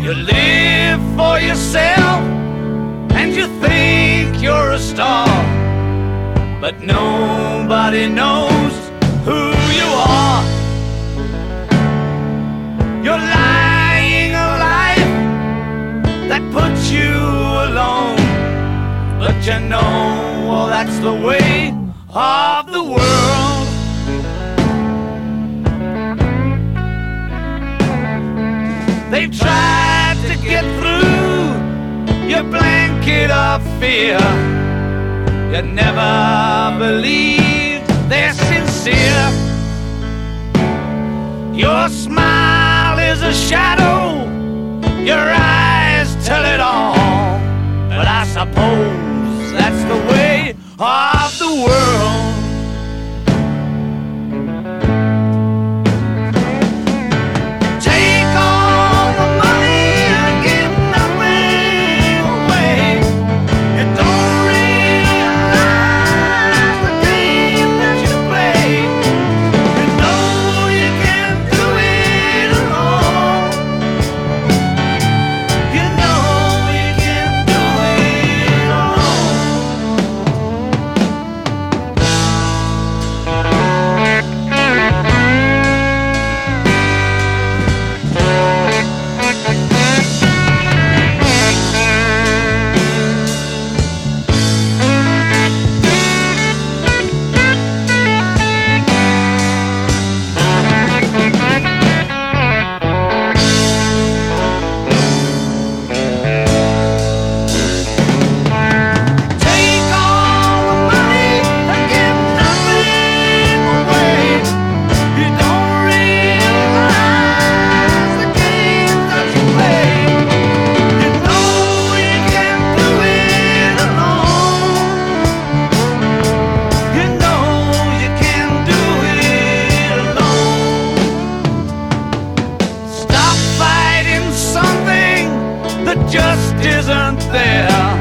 You live for yourself and you think you're a star, but nobody knows who you are. You're lying a life that puts you alone, but you know, well, that's the way of the world. They've tried to get through your blanket of fear. You never believe they're sincere. Your smile is a shadow, your eyes tell it all, but I suppose that's the way of the world. Take all the money and give nothing away. You don't realize the game that you play. You know you can't do it alone. You know you can't do it Take all the money and give nothing away. You don't realize the game that you play. You know you can't do it alone. You know you can't do it alone. Stop fighting something that just isn't there.